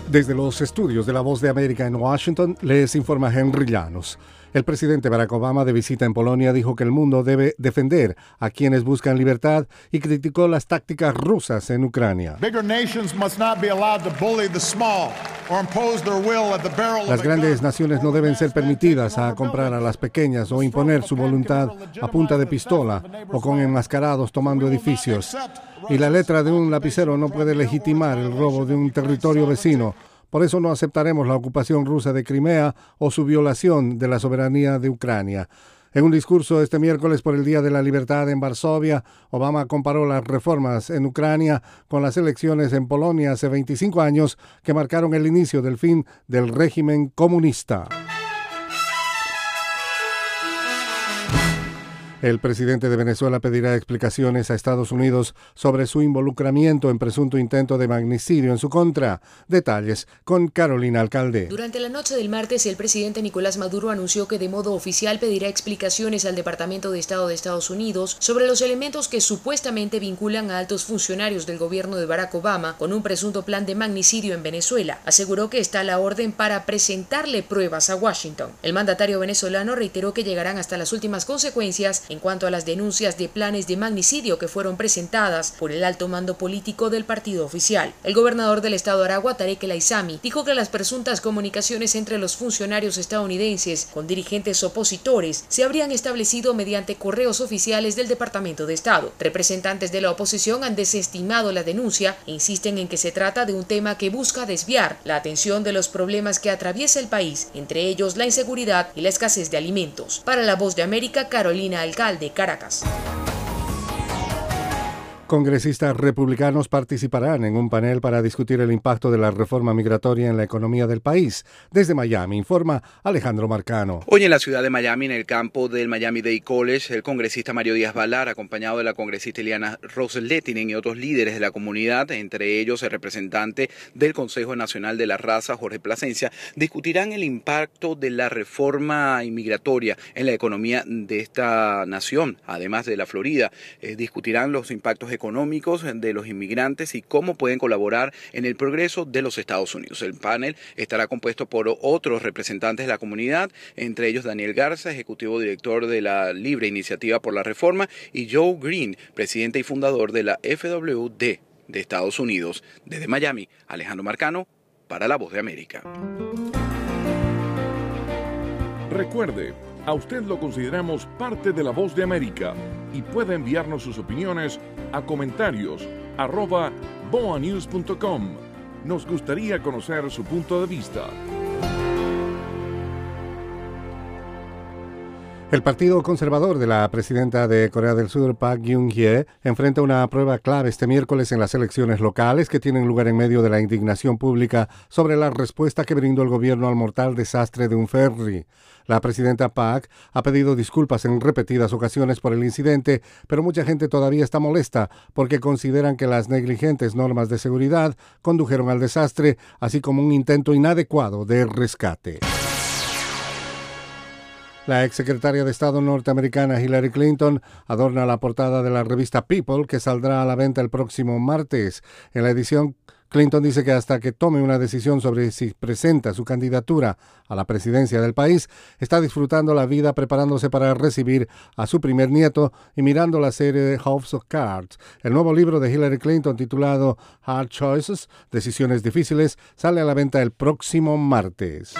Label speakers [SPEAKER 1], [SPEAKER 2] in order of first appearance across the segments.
[SPEAKER 1] Desde los estudios de La Voz de América en Washington, les informa Henry Llanos. El presidente Barack Obama, de visita en Polonia, dijo que el mundo debe defender a quienes buscan libertad y criticó las tácticas rusas en Ucrania. Las grandes naciones no deben ser permitidas a comprar a las pequeñas o imponer su voluntad a punta de pistola o con enmascarados tomando edificios. Y la letra de un lapicero no puede legitimar el robo de un territorio vecino. Por eso no aceptaremos la ocupación rusa de Crimea o su violación de la soberanía de Ucrania. En un discurso este miércoles por el Día de la Libertad en Varsovia, Obama comparó las reformas en Ucrania con las elecciones en Polonia hace 25 años que marcaron el inicio del fin del régimen comunista. El presidente de Venezuela pedirá explicaciones a Estados Unidos sobre su involucramiento en presunto intento de magnicidio en su contra. Detalles con Carolina Alcalde.
[SPEAKER 2] Durante la noche del martes, el presidente Nicolás Maduro anunció que de modo oficial pedirá explicaciones al Departamento de Estado de Estados Unidos sobre los elementos que supuestamente vinculan a altos funcionarios del gobierno de Barack Obama con un presunto plan de magnicidio en Venezuela. Aseguró que está a la orden para presentarle pruebas a Washington. El mandatario venezolano reiteró que llegarán hasta las últimas consecuencias en cuanto a las denuncias de planes de magnicidio que fueron presentadas por el alto mando político del partido oficial. El gobernador del estado Aragua, Tarek El Aizami, dijo que las presuntas comunicaciones entre los funcionarios estadounidenses con dirigentes opositores se habrían establecido mediante correos oficiales del Departamento de Estado. Representantes de la oposición han desestimado la denuncia e insisten en que se trata de un tema que busca desviar la atención de los problemas que atraviesa el país, entre ellos la inseguridad y la escasez de alimentos. Para La Voz de América, Carolina Alcalde, Caracas.
[SPEAKER 1] Congresistas republicanos participarán en un panel para discutir el impacto de la reforma migratoria en la economía del país. Desde Miami, informa Alejandro Marcano.
[SPEAKER 3] Hoy en la ciudad de Miami, en el campo del Miami-Dade College, el congresista Mario Díaz-Balart, acompañado de la congresista Ileana Ros-Lehtinen y otros líderes de la comunidad, entre ellos el representante del Consejo Nacional de la Raza, Jorge Plasencia, discutirán el impacto de la reforma inmigratoria en la economía de esta nación, además de la Florida. Discutirán los impactos económicos de los inmigrantes y cómo pueden colaborar en el progreso de los Estados Unidos. El panel estará compuesto por otros representantes de la comunidad, entre ellos Daniel Garza, ejecutivo director de la Libre Iniciativa por la Reforma, y Joe Green, presidente y fundador de la FWD de Estados Unidos. Desde Miami, Alejandro Marcano, para La Voz de América.
[SPEAKER 4] Recuerde, a usted lo consideramos parte de La Voz de América y puede enviarnos sus opiniones a comentarios@boanews.com. Nos gustaría conocer su punto de vista.
[SPEAKER 1] El Partido Conservador de la presidenta de Corea del Sur, Park Geun-hye, enfrenta una prueba clave este miércoles en las elecciones locales que tienen lugar en medio de la indignación pública sobre la respuesta que brindó el gobierno al mortal desastre de un ferry. La presidenta Park ha pedido disculpas en repetidas ocasiones por el incidente, pero mucha gente todavía está molesta porque consideran que las negligentes normas de seguridad condujeron al desastre, así como un intento inadecuado de rescate. La exsecretaria de Estado norteamericana Hillary Clinton adorna la portada de la revista People, que saldrá a la venta el próximo martes. En la edición, Clinton dice que hasta que tome una decisión sobre si presenta su candidatura a la presidencia del país, está disfrutando la vida preparándose para recibir a su primer nieto y mirando la serie House of Cards. El nuevo libro de Hillary Clinton, titulado Hard Choices, Decisiones Difíciles, sale a la venta el próximo martes.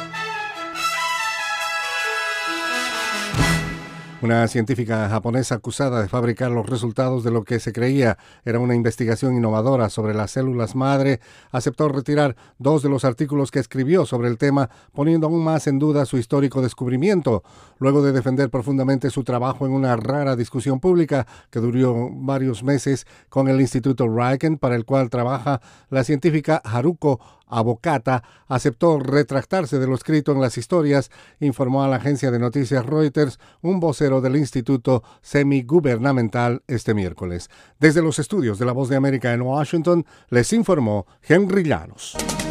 [SPEAKER 1] Una científica japonesa acusada de fabricar los resultados de lo que se creía era una investigación innovadora sobre las células madre aceptó retirar 2 de los artículos que escribió sobre el tema, poniendo aún más en duda su histórico descubrimiento. Luego de defender profundamente su trabajo en una rara discusión pública que duró varios meses con el Instituto Riken, para el cual trabaja, la científica Haruko Abokata aceptó retractarse de lo escrito en las historias, informó a la agencia de noticias Reuters un vocero del Instituto Semigubernamental este miércoles. Desde los estudios de La Voz de América en Washington, les informó Henry Llanos.